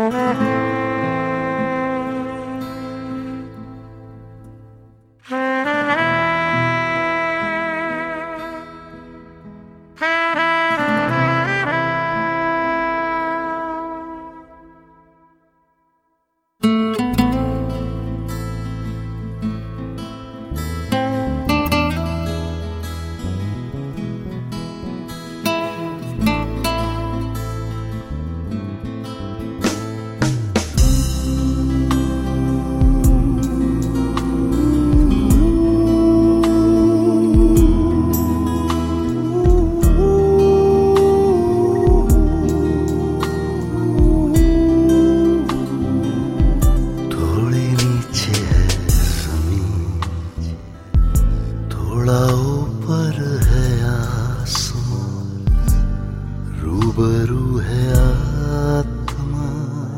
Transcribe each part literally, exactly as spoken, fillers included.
ऊपर है आसमान, रूबरू है आत्मा,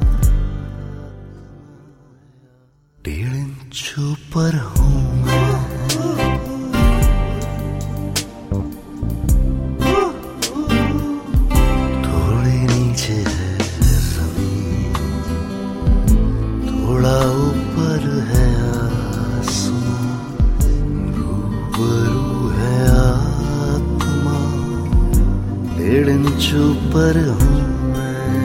डेढ़ इंच ऊपर हूँ मैं, थोड़ी नीचे है जमीन, थोड़ा ऊपर है आसमान, रूबरू है आत्मा, डेढ़ इंच ऊपर हूँ मैं।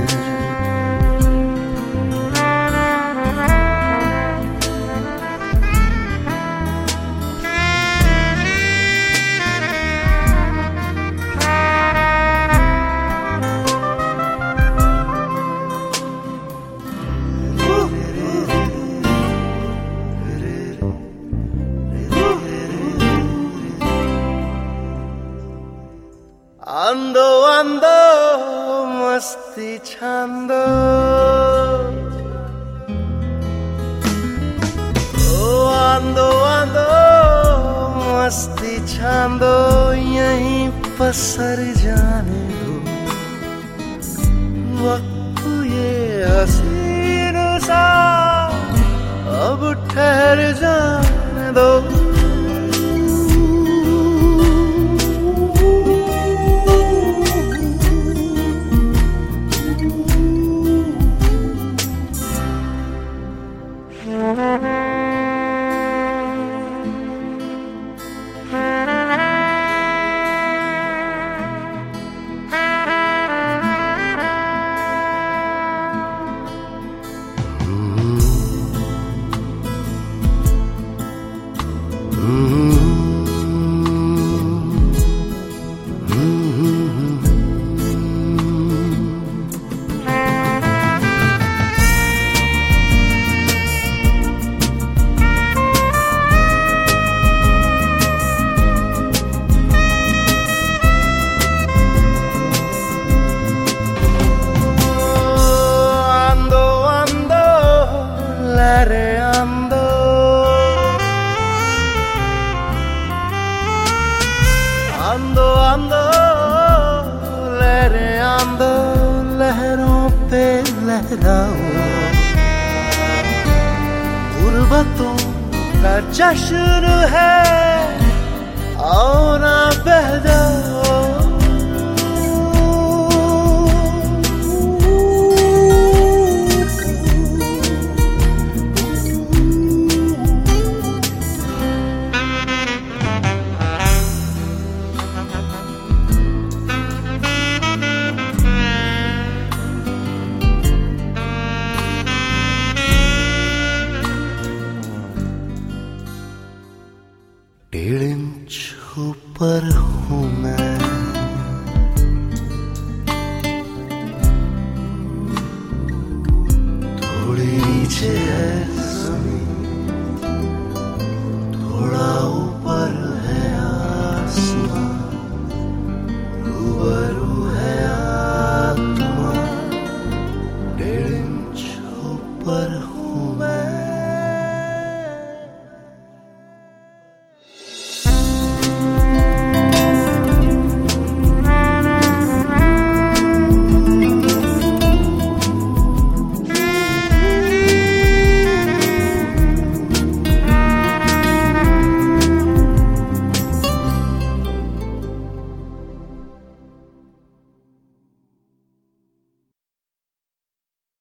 आंदो आंदो मस्ती छांदो, ओ आंदो आंदो मस्ती छांदो, यहीं पसर जाने दो वक्त ये हसीन सा, अब ठहर जाने दो। आंदो आंदो लहरें आंदो, लहरों पे लहराओ, गुर्बतों का जश्न है, आओ ना बह जाओ। डेढ़ इंच ऊपर हूँ मैं, थोड़ी नीचे है जमीन, थोड़ा ऊपर है आसमान, रूबरू है आत्मा, डेढ़ इंच ऊपर